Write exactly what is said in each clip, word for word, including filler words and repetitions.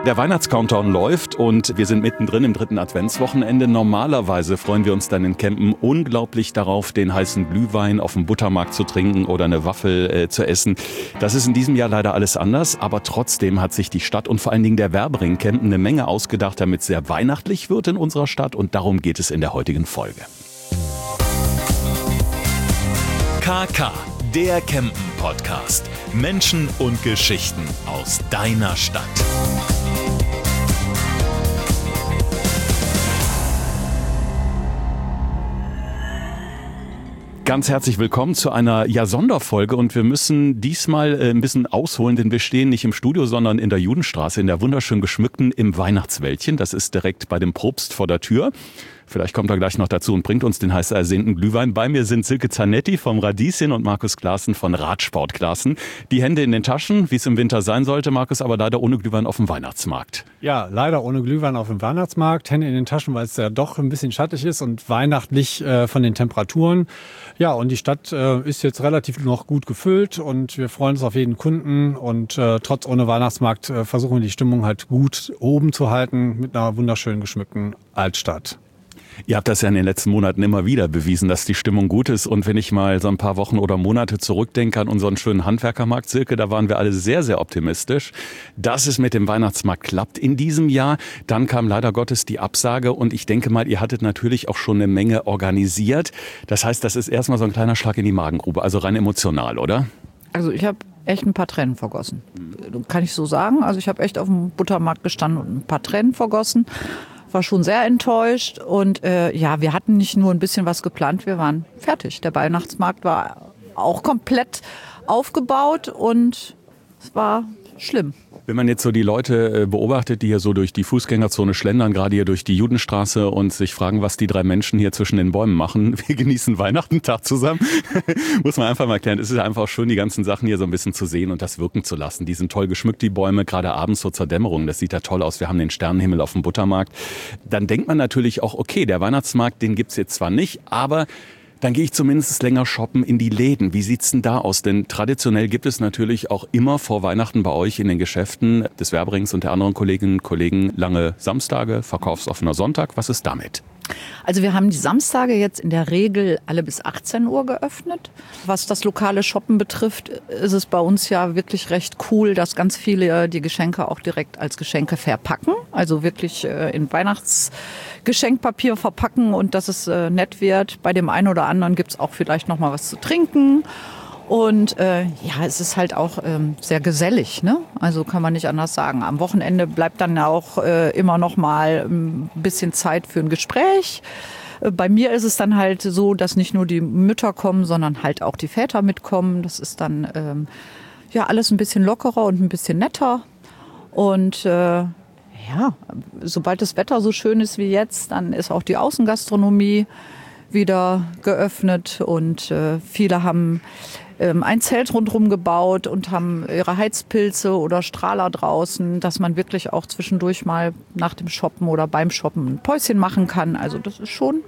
Der Weihnachtscountdown läuft und wir sind mittendrin im dritten Adventswochenende. Normalerweise freuen wir uns dann in Kempen unglaublich darauf, den heißen Glühwein auf dem Buttermarkt zu trinken oder eine Waffel äh, zu essen. Das ist in diesem Jahr leider alles anders, aber trotzdem hat sich die Stadt und vor allen Dingen der Werbring Kempen eine Menge ausgedacht, damit es sehr weihnachtlich wird in unserer Stadt, und darum geht es in der heutigen Folge. K K, der Kempen-Podcast. Menschen und Geschichten aus deiner Stadt. Ganz herzlich willkommen zu einer ja, Sonderfolge, und wir müssen diesmal äh, ein bisschen ausholen, denn wir stehen nicht im Studio, sondern in der Judenstraße, in der wunderschön geschmückten im Weihnachtswäldchen. Das ist direkt bei dem Propst vor der Tür. Vielleicht kommt er gleich noch dazu und bringt uns den heiß ersehnten Glühwein. Bei mir sind Silke Zanetti vom Radieschen und Markus Klaassen von Radsport Klaassen. Die Hände in den Taschen, wie es im Winter sein sollte, Markus, aber leider ohne Glühwein auf dem Weihnachtsmarkt. Ja, leider ohne Glühwein auf dem Weihnachtsmarkt. Hände in den Taschen, weil es ja doch ein bisschen schattig ist und weihnachtlich äh, von den Temperaturen. Ja, und die Stadt äh, ist jetzt relativ noch gut gefüllt und wir freuen uns auf jeden Kunden. Und äh, trotz ohne Weihnachtsmarkt äh, versuchen wir die Stimmung halt gut oben zu halten mit einer wunderschön geschmückten Altstadt. Ihr habt das ja in den letzten Monaten immer wieder bewiesen, dass die Stimmung gut ist. Und wenn ich mal so ein paar Wochen oder Monate zurückdenke an unseren schönen Handwerkermarkt, Silke, da waren wir alle sehr, sehr optimistisch, dass es mit dem Weihnachtsmarkt klappt in diesem Jahr. Dann kam leider Gottes die Absage, und ich denke mal, ihr hattet natürlich auch schon eine Menge organisiert. Das heißt, das ist erstmal so ein kleiner Schlag in die Magengrube, also rein emotional, oder? Also ich habe echt ein paar Tränen vergossen. Kann ich so sagen. Also ich habe echt auf dem Buttermarkt gestanden und ein paar Tränen vergossen. War schon sehr enttäuscht, und äh, ja, wir hatten nicht nur ein bisschen was geplant, wir waren fertig. Der Weihnachtsmarkt war auch komplett aufgebaut und es war schlimm. Wenn man jetzt so die Leute beobachtet, die hier so durch die Fußgängerzone schlendern, gerade hier durch die Judenstraße, und sich fragen, was die drei Menschen hier zwischen den Bäumen machen. Wir genießen Weihnachten, Tag zusammen. Muss man einfach mal erklären. Es ist einfach auch schön, die ganzen Sachen hier so ein bisschen zu sehen und das wirken zu lassen. Die sind toll geschmückt, die Bäume, gerade abends so zur Dämmerung. Das sieht ja toll aus. Wir haben den Sternenhimmel auf dem Buttermarkt. Dann denkt man natürlich auch, okay, der Weihnachtsmarkt, den gibt's jetzt zwar nicht, aber dann gehe ich zumindest länger shoppen in die Läden. Wie sieht's denn da aus? Denn traditionell gibt es natürlich auch immer vor Weihnachten bei euch in den Geschäften des Werbrings und der anderen Kolleginnen und Kollegen lange Samstage, verkaufsoffener Sonntag. Was ist damit? Also wir haben die Samstage jetzt in der Regel alle bis achtzehn Uhr geöffnet. Was das lokale Shoppen betrifft, ist es bei uns ja wirklich recht cool, dass ganz viele die Geschenke auch direkt als Geschenke verpacken. Also wirklich in Weihnachtsgeschenkpapier verpacken, und dass es nett wird. Bei dem einen oder anderen gibt es auch vielleicht noch mal was zu trinken. Und äh, ja, es ist halt auch ähm, sehr gesellig, ne? Also kann man nicht anders sagen. Am Wochenende bleibt dann auch äh, immer noch mal ein bisschen Zeit für ein Gespräch. Äh, bei mir ist es dann halt so, dass nicht nur die Mütter kommen, sondern halt auch die Väter mitkommen. Das ist dann ähm, ja alles ein bisschen lockerer und ein bisschen netter. Und äh, ja, sobald das Wetter so schön ist wie jetzt, dann ist auch die Außengastronomie wieder geöffnet, und äh, viele haben ähm, ein Zelt rundherum gebaut und haben ihre Heizpilze oder Strahler draußen, dass man wirklich auch zwischendurch mal nach dem Shoppen oder beim Shoppen ein Päuschen machen kann. Also das ist schon,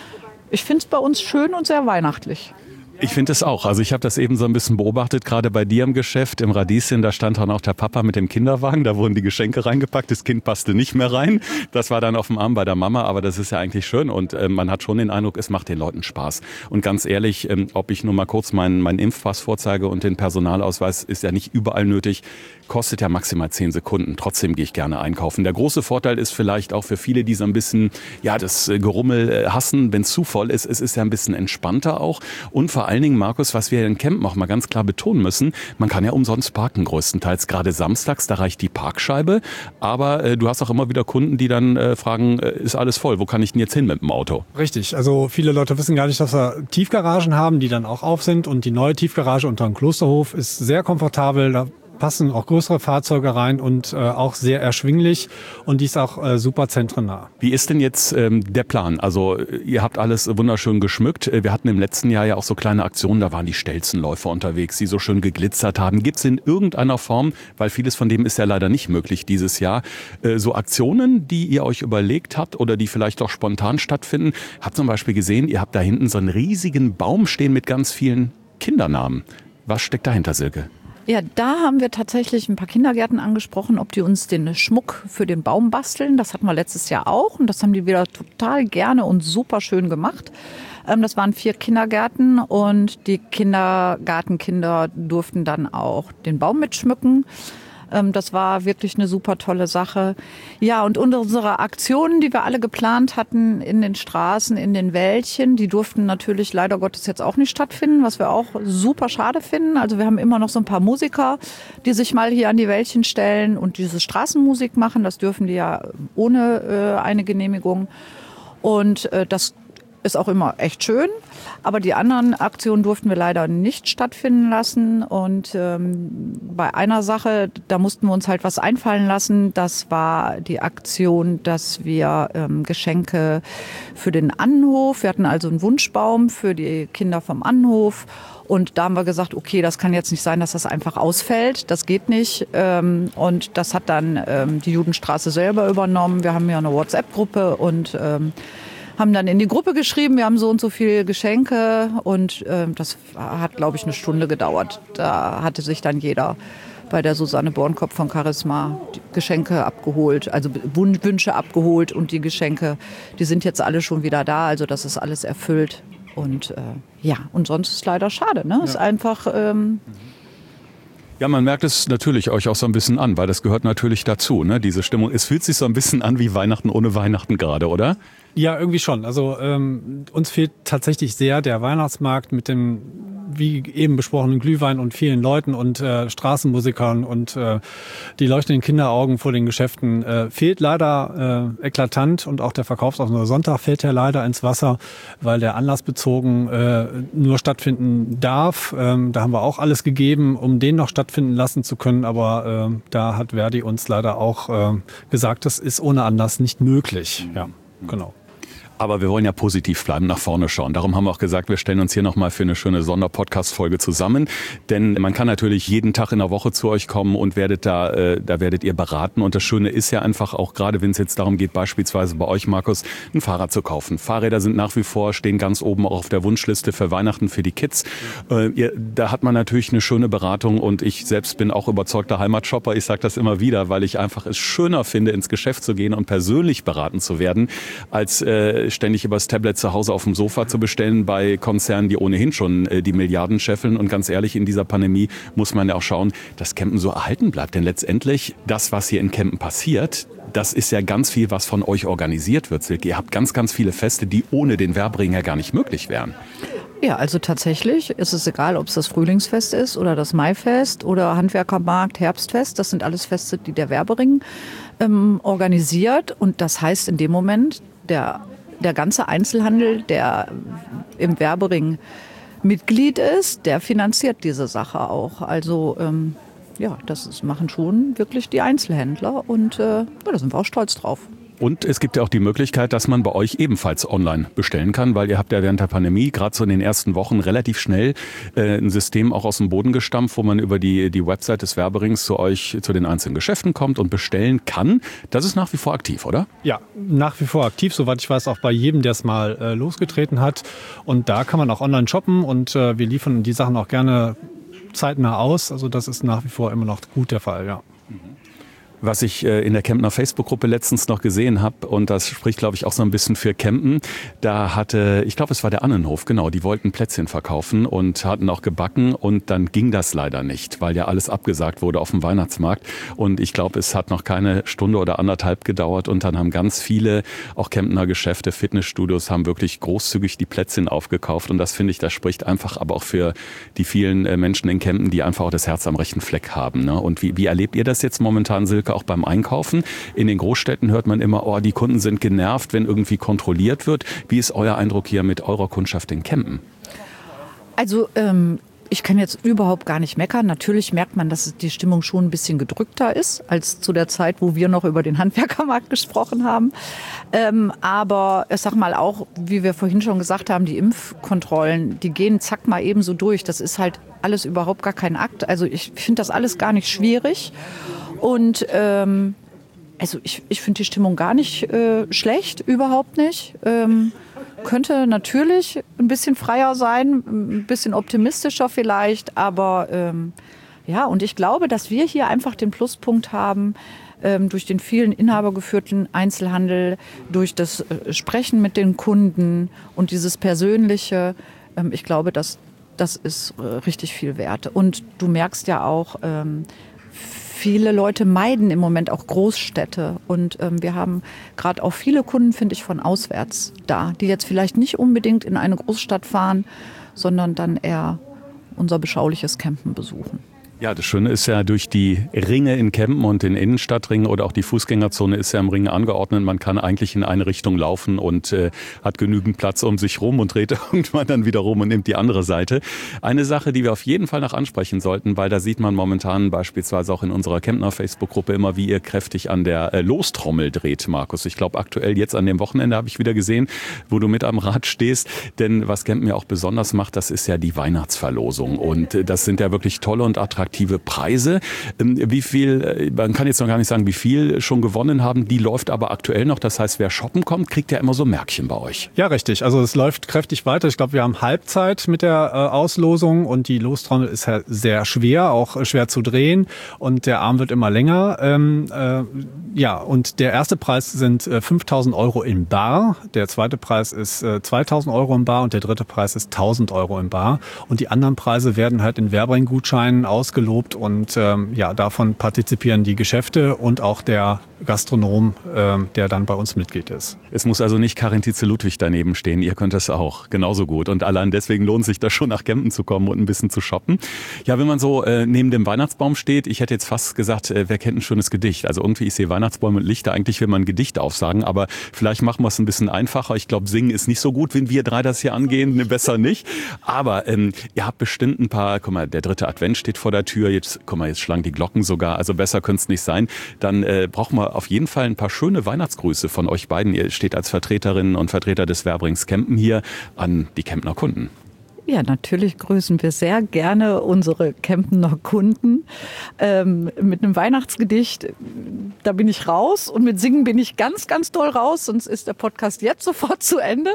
ich finde es bei uns schön und sehr weihnachtlich. Ich finde es auch. Also ich habe das eben so ein bisschen beobachtet, gerade bei dir im Geschäft, im Radieschen, da stand dann auch der Papa mit dem Kinderwagen, da wurden die Geschenke reingepackt, das Kind passte nicht mehr rein. Das war dann auf dem Arm bei der Mama, aber das ist ja eigentlich schön, und äh, man hat schon den Eindruck, es macht den Leuten Spaß. Und ganz ehrlich, ähm, ob ich nur mal kurz meinen, meinen Impfpass vorzeige und den Personalausweis, ist ja nicht überall nötig, kostet ja maximal zehn Sekunden. Trotzdem gehe ich gerne einkaufen. Der große Vorteil ist vielleicht auch für viele, die so ein bisschen ja das Gerummel äh, hassen, wenn es zu voll ist, es ist ja ein bisschen entspannter auch, und vor allem Vor allen Dingen, Markus, was wir in Kempen auch mal ganz klar betonen müssen, man kann ja umsonst parken größtenteils, gerade samstags, da reicht die Parkscheibe, aber äh, du hast auch immer wieder Kunden, die dann äh, fragen, äh, ist alles voll, wo kann ich denn jetzt hin mit dem Auto? Richtig, also viele Leute wissen gar nicht, dass wir Tiefgaragen haben, die dann auch auf sind, und die neue Tiefgarage unter dem Klosterhof ist sehr komfortabel, da passen auch größere Fahrzeuge rein und äh, auch sehr erschwinglich, und die ist auch äh, super zentrenah. Wie ist denn jetzt ähm, der Plan? Also ihr habt alles wunderschön geschmückt. Wir hatten im letzten Jahr ja auch so kleine Aktionen, da waren die Stelzenläufer unterwegs, die so schön geglitzert haben. Gibt es in irgendeiner Form, weil vieles von dem ist ja leider nicht möglich dieses Jahr, äh, so Aktionen, die ihr euch überlegt habt oder die vielleicht auch spontan stattfinden? Habt zum Beispiel gesehen, ihr habt da hinten so einen riesigen Baum stehen mit ganz vielen Kindernamen. Was steckt dahinter, Silke? Ja, da haben wir tatsächlich ein paar Kindergärten angesprochen, ob die uns den Schmuck für den Baum basteln. Das hatten wir letztes Jahr auch und das haben die wieder total gerne und super schön gemacht. Das waren vier Kindergärten und die Kindergartenkinder durften dann auch den Baum mitschmücken. Das war wirklich eine super tolle Sache. Ja, und unsere Aktionen, die wir alle geplant hatten in den Straßen, in den Wäldchen, die durften natürlich leider Gottes jetzt auch nicht stattfinden, was wir auch super schade finden. Also wir haben immer noch so ein paar Musiker, die sich mal hier an die Wäldchen stellen und diese Straßenmusik machen. Das dürfen die ja ohne äh, eine Genehmigung. Und äh, das ist auch immer echt schön, aber die anderen Aktionen durften wir leider nicht stattfinden lassen. Und ähm, bei einer Sache, da mussten wir uns halt was einfallen lassen. Das war die Aktion, dass wir ähm, Geschenke für den Annenhof, wir hatten also einen Wunschbaum für die Kinder vom Annenhof. Und da haben wir gesagt, okay, das kann jetzt nicht sein, dass das einfach ausfällt. Das geht nicht. Und das hat dann die Judenstraße selber übernommen. Wir haben ja eine WhatsApp-Gruppe und haben dann in die Gruppe geschrieben, wir haben so und so viele Geschenke und äh, das hat, glaube ich, eine Stunde gedauert. Da hatte sich dann jeder bei der Susanne Bornkopf von Charisma die Geschenke abgeholt, also Wünsche abgeholt und die Geschenke, die sind jetzt alle schon wieder da, also das ist alles erfüllt. Und äh, ja, und sonst ist es leider schade, ne? Ja. Ist einfach... Ähm, Ja, man merkt es natürlich euch auch so ein bisschen an, weil das gehört natürlich dazu, ne? Diese Stimmung. Es fühlt sich so ein bisschen an wie Weihnachten ohne Weihnachten gerade, oder? Ja, irgendwie schon. Also ähm, uns fehlt tatsächlich sehr der Weihnachtsmarkt mit dem, wie eben besprochenen Glühwein und vielen Leuten und äh, Straßenmusikern und äh, die leuchtenden Kinderaugen vor den Geschäften. Äh, fehlt leider äh, eklatant und auch der Verkaufsoffene Sonntag fällt ja leider ins Wasser, weil der anlassbezogen äh, nur stattfinden darf. Ähm, da haben wir auch alles gegeben, um den noch stattfinden lassen zu können, aber äh, da hat Verdi uns leider auch äh, gesagt, das ist ohne Anlass nicht möglich. Ja, genau. Aber wir wollen ja positiv bleiben, nach vorne schauen. Darum haben wir auch gesagt, wir stellen uns hier nochmal für eine schöne Sonderpodcast-Folge zusammen. Denn man kann natürlich jeden Tag in der Woche zu euch kommen und werdet da, äh, da werdet ihr beraten. Und das Schöne ist ja einfach auch, gerade wenn es jetzt darum geht, beispielsweise bei euch, Markus, ein Fahrrad zu kaufen. Fahrräder sind nach wie vor, stehen ganz oben auch auf der Wunschliste für Weihnachten für die Kids. Äh, ihr, da hat man natürlich eine schöne Beratung und ich selbst bin auch überzeugter Heimatshopper. Ich sage das immer wieder, weil ich einfach es schöner finde, ins Geschäft zu gehen und persönlich beraten zu werden, als äh, ständig übers Tablet zu Hause auf dem Sofa zu bestellen bei Konzernen, die ohnehin schon äh, die Milliarden scheffeln. Und ganz ehrlich, in dieser Pandemie muss man ja auch schauen, dass Kempen so erhalten bleibt. Denn letztendlich, das, was hier in Kempen passiert, das ist ja ganz viel, was von euch organisiert wird, Silke. Ihr habt ganz, ganz viele Feste, die ohne den Werbring ja gar nicht möglich wären. Ja, also tatsächlich ist es egal, ob es das Frühlingsfest ist oder das Maifest oder Handwerkermarkt, Herbstfest. Das sind alles Feste, die der Werbring ähm, organisiert. Und das heißt in dem Moment, der Der ganze Einzelhandel, der im Werbering Mitglied ist, der finanziert diese Sache auch. Also ähm, ja, das ist, machen schon wirklich die Einzelhändler und äh, ja, da sind wir auch stolz drauf. Und es gibt ja auch die Möglichkeit, dass man bei euch ebenfalls online bestellen kann, weil ihr habt ja während der Pandemie gerade so in den ersten Wochen relativ schnell äh, ein System auch aus dem Boden gestampft, wo man über die, die Website des Werberings zu euch, zu den einzelnen Geschäften kommt und bestellen kann. Das ist nach wie vor aktiv, oder? Ja, nach wie vor aktiv, soweit ich weiß, auch bei jedem, der es mal äh, losgetreten hat. Und da kann man auch online shoppen und äh, wir liefern die Sachen auch gerne zeitnah aus. Also das ist nach wie vor immer noch gut der Fall, ja. Was ich in der Kempner Facebook-Gruppe letztens noch gesehen habe, und das spricht, glaube ich, auch so ein bisschen für Kempen, da hatte, ich glaube, es war der Annenhof, genau, die wollten Plätzchen verkaufen und hatten auch gebacken und dann ging das leider nicht, weil ja alles abgesagt wurde auf dem Weihnachtsmarkt und ich glaube, es hat noch keine Stunde oder anderthalb gedauert und dann haben ganz viele, auch Kempner Geschäfte, Fitnessstudios, haben wirklich großzügig die Plätzchen aufgekauft und das finde ich, das spricht einfach aber auch für die vielen Menschen in Kempen, die einfach auch das Herz am rechten Fleck haben. Ne? Und wie, wie erlebt ihr das jetzt momentan, Silke, auch beim Einkaufen? In den Großstädten hört man immer, oh, die Kunden sind genervt, wenn irgendwie kontrolliert wird. Wie ist euer Eindruck hier mit eurer Kundschaft in Kempen? Also ähm, ich kann jetzt überhaupt gar nicht meckern. Natürlich merkt man, dass die Stimmung schon ein bisschen gedrückter ist als zu der Zeit, wo wir noch über den Handwerkermarkt gesprochen haben. Ähm, aber ich sag mal auch, wie wir vorhin schon gesagt haben, die Impfkontrollen, die gehen zack mal eben so durch. Das ist halt alles überhaupt gar kein Akt. Also ich finde das alles gar nicht schwierig. Und ähm, also ich, ich finde die Stimmung gar nicht äh, schlecht, überhaupt nicht. Ähm, könnte natürlich ein bisschen freier sein, ein bisschen optimistischer vielleicht, aber ähm, Ja, und ich glaube, dass wir hier einfach den Pluspunkt haben, ähm, durch den vielen inhabergeführten Einzelhandel, durch das äh, Sprechen mit den Kunden und dieses Persönliche. Ähm, ich glaube, dass das ist äh, richtig viel wert. Und du merkst ja auch, ähm, viele Leute meiden im Moment auch Großstädte. Und ähm, wir haben gerade auch viele Kunden, finde ich, von auswärts da, die jetzt vielleicht nicht unbedingt in eine Großstadt fahren, sondern dann eher unser beschauliches Campen besuchen. Ja, das Schöne ist ja, durch die Ringe in Kempen und den Innenstadtringen oder auch die Fußgängerzone ist ja im Ring angeordnet. Man kann eigentlich in eine Richtung laufen und äh, hat genügend Platz um sich rum und dreht irgendwann dann wieder rum und nimmt die andere Seite. Eine Sache, die wir auf jeden Fall noch ansprechen sollten, weil da sieht man momentan beispielsweise auch in unserer Kempner Facebook-Gruppe immer, wie ihr kräftig an der äh, Lostrommel dreht, Markus. Ich glaube, aktuell jetzt an dem Wochenende habe ich wieder gesehen, wo du mit am Rad stehst. Denn was Kempen ja auch besonders macht, das ist ja die Weihnachtsverlosung. Und äh, das sind ja wirklich tolle und attraktive Preise. Wie viel, man kann jetzt noch gar nicht sagen, wie viel schon gewonnen haben, die läuft aber aktuell noch. Das heißt, wer shoppen kommt, kriegt ja immer so Märkchen bei euch. Ja, richtig. Also es läuft kräftig weiter. Ich glaube, wir haben Halbzeit mit der äh, Auslosung und die Lostrommel ist ja sehr schwer, auch äh, schwer zu drehen und der Arm wird immer länger. Ähm, äh, ja, und der erste Preis sind äh, fünftausend Euro in Bar, der zweite Preis ist äh, zweitausend Euro in Bar und der dritte Preis ist tausend Euro in Bar. Und die anderen Preise werden halt in Werbring-Gutscheinen ausgelobt. gelobt und ähm, ja, davon partizipieren die Geschäfte und auch der Gastronom, ähm, der dann bei uns Mitglied ist. Es muss also nicht Karin Tietze-Ludwig daneben stehen, ihr könnt das auch genauso gut und allein deswegen lohnt sich das schon, nach Kempen zu kommen und ein bisschen zu shoppen. Ja, wenn man so äh, neben dem Weihnachtsbaum steht, ich hätte jetzt fast gesagt, äh, wer kennt ein schönes Gedicht? Also irgendwie, ich sehe Weihnachtsbäume und Lichter, eigentlich will man ein Gedicht aufsagen, aber vielleicht machen wir es ein bisschen einfacher. Ich glaube, singen ist nicht so gut, wenn wir drei das hier angehen, ne, besser nicht. Aber ähm, ihr habt bestimmt ein paar, guck mal, der dritte Advent steht vor der Tür, jetzt, guck mal, jetzt schlagen die Glocken sogar, also besser könnte es nicht sein. Dann äh, brauchen wir auf jeden Fall ein paar schöne Weihnachtsgrüße von euch beiden. Ihr steht als Vertreterinnen und Vertreter des Werbrings Kempen hier an die Kempner Kunden. Ja, natürlich grüßen wir sehr gerne unsere Kempener Kunden. Ähm, mit einem Weihnachtsgedicht, da bin ich raus und mit Singen bin ich ganz, ganz doll raus, sonst ist der Podcast jetzt sofort zu Ende.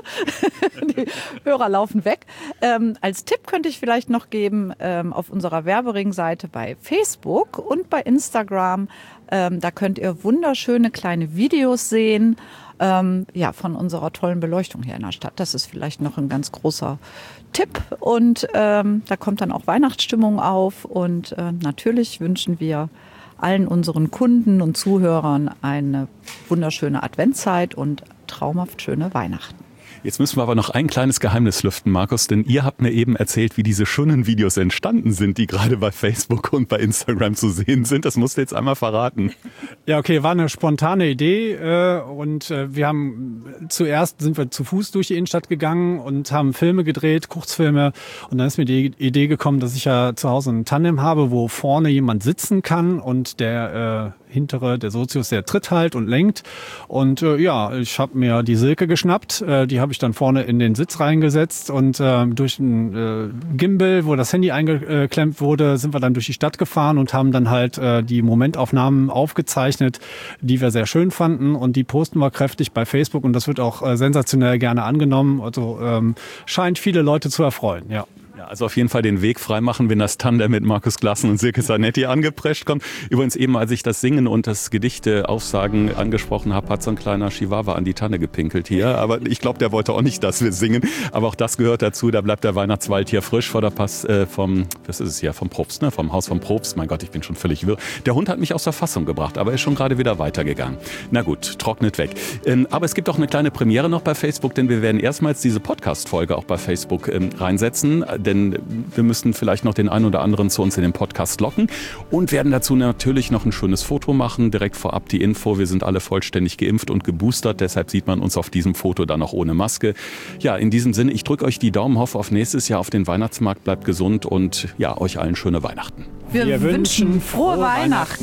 Die Hörer laufen weg. Ähm, als Tipp könnte ich vielleicht noch geben, ähm, auf unserer Werbering-Seite bei Facebook und bei Instagram, ähm, da könnt ihr wunderschöne kleine Videos sehen, ähm, ja, von unserer tollen Beleuchtung hier in der Stadt. Das ist vielleicht noch ein ganz großer Tipp und ähm, da kommt dann auch Weihnachtsstimmung auf und äh, natürlich wünschen wir allen unseren Kunden und Zuhörern eine wunderschöne Adventszeit und traumhaft schöne Weihnachten. Jetzt müssen wir aber noch ein kleines Geheimnis lüften, Markus, denn ihr habt mir eben erzählt, wie diese schönen Videos entstanden sind, die gerade bei Facebook und bei Instagram zu sehen sind. Das musst du jetzt einmal verraten. Ja, okay, war eine spontane Idee äh, und äh, wir haben zuerst sind wir zu Fuß durch die Innenstadt gegangen und haben Filme gedreht, Kurzfilme und dann ist mir die Idee gekommen, dass ich ja zu Hause ein Tandem habe, wo vorne jemand sitzen kann und der äh, hintere, der Sozius, der tritt halt und lenkt und äh, ja, ich habe mir die Silke geschnappt, äh, die habe ich dann vorne in den Sitz reingesetzt und äh, durch ein äh, Gimbal, wo das Handy eingeklemmt wurde, sind wir dann durch die Stadt gefahren und haben dann halt äh, die Momentaufnahmen aufgezeichnet, die wir sehr schön fanden und die posten wir kräftig bei Facebook und das wird auch äh, sensationell gerne angenommen, also ähm, scheint viele Leute zu erfreuen, ja. Ja, also auf jeden Fall den Weg freimachen, wenn das Tandem mit Markus Glassen und Silke Zanetti angeprescht kommt. Übrigens eben, als ich das Singen und das Gedichte Aufsagen angesprochen habe, hat so ein kleiner Chihuahua an die Tanne gepinkelt hier. Aber ich glaube, der wollte auch nicht, dass wir singen. Aber auch das gehört dazu. Da bleibt der Weihnachtswald hier frisch vor der Pass äh, vom, was ist es hier, vom Propst, ne? Vom Haus vom Propst. Mein Gott, ich bin schon völlig wirr. Der Hund hat mich aus der Fassung gebracht, aber ist schon gerade wieder weitergegangen. Na gut, trocknet weg. Ähm, aber es gibt auch eine kleine Premiere noch bei Facebook, denn wir werden erstmals diese Podcast-Folge auch bei Facebook ähm, reinsetzen. Denn wir müssten vielleicht noch den einen oder anderen zu uns in den Podcast locken und werden dazu natürlich noch ein schönes Foto machen. Direkt vorab die Info, wir sind alle vollständig geimpft und geboostert, deshalb sieht man uns auf diesem Foto dann auch ohne Maske. Ja, in diesem Sinne, ich drücke euch die Daumen, hoffe auf nächstes Jahr auf den Weihnachtsmarkt, bleibt gesund und ja, euch allen schöne Weihnachten. Wir, wir wünschen frohe, frohe Weihnachten.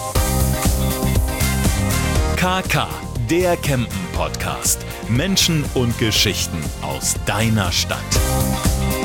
Weihnachten. K K, der Kempen-Podcast. Menschen und Geschichten aus deiner Stadt.